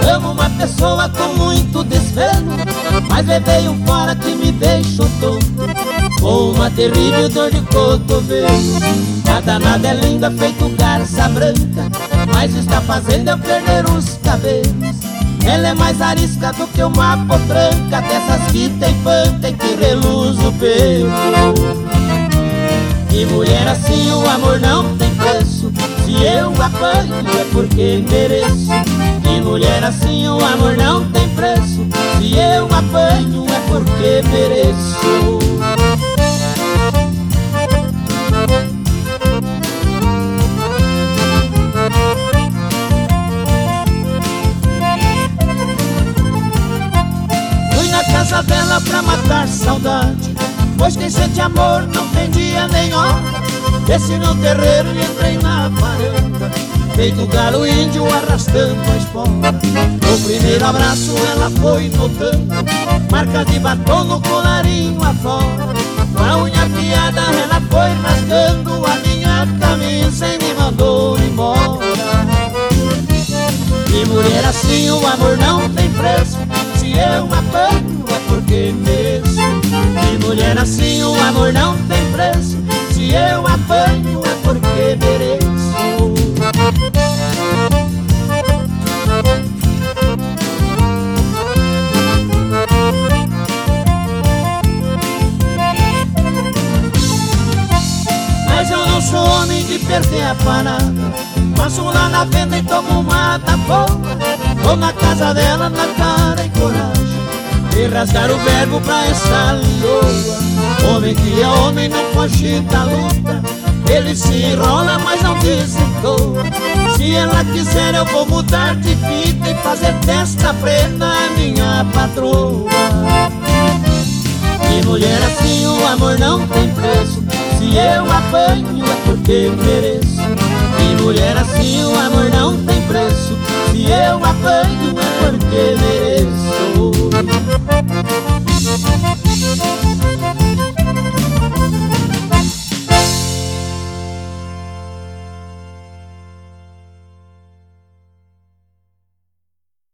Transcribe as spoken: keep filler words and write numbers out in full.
Amo uma pessoa com muito desvelo, mas levei um fora que me deixou tonto, com uma terrível dor de cotovelo. A danada é linda feito garça branca, mas está fazendo eu perder os cabelos. Ela é mais arisca do que uma potranca, dessas que tem panca e que reluz o pelo. E mulher assim o amor não tem preço, se eu apanho é porque mereço. E mulher assim o amor não tem preço, se eu apanho é porque mereço. Fui na casa dela pra matar saudade, pois quem sente amor não tem dia nem hora. Desci no terreiro e entrei na varanda, feito galo índio arrastando a espora. No primeiro abraço ela foi notando marcas de batom no colarinho afora. Com a unha afiada ela foi rasgando a minha camisa e me mandou embora. E mulher assim o amor não tem preço, se eu apanho é porque mereço. E mulher assim o amor não tem preço, se eu apanho é porque mereço. Mas eu não sou homem de perder a parada, passo lá na venda e tomo uma tapona. Vou na casa dela na cara e coragem, e rasgar o verbo pra essa leoa. Homem que é homem não foge da luta, ele se enrola mas não desentoa. Se ela quiser eu vou mudar de vida e fazer desta prenda a minha patroa. E mulher assim o amor não tem preço, se eu apanho é porque mereço. E mulher assim o amor não tem preço, se eu apanho é porque mereço.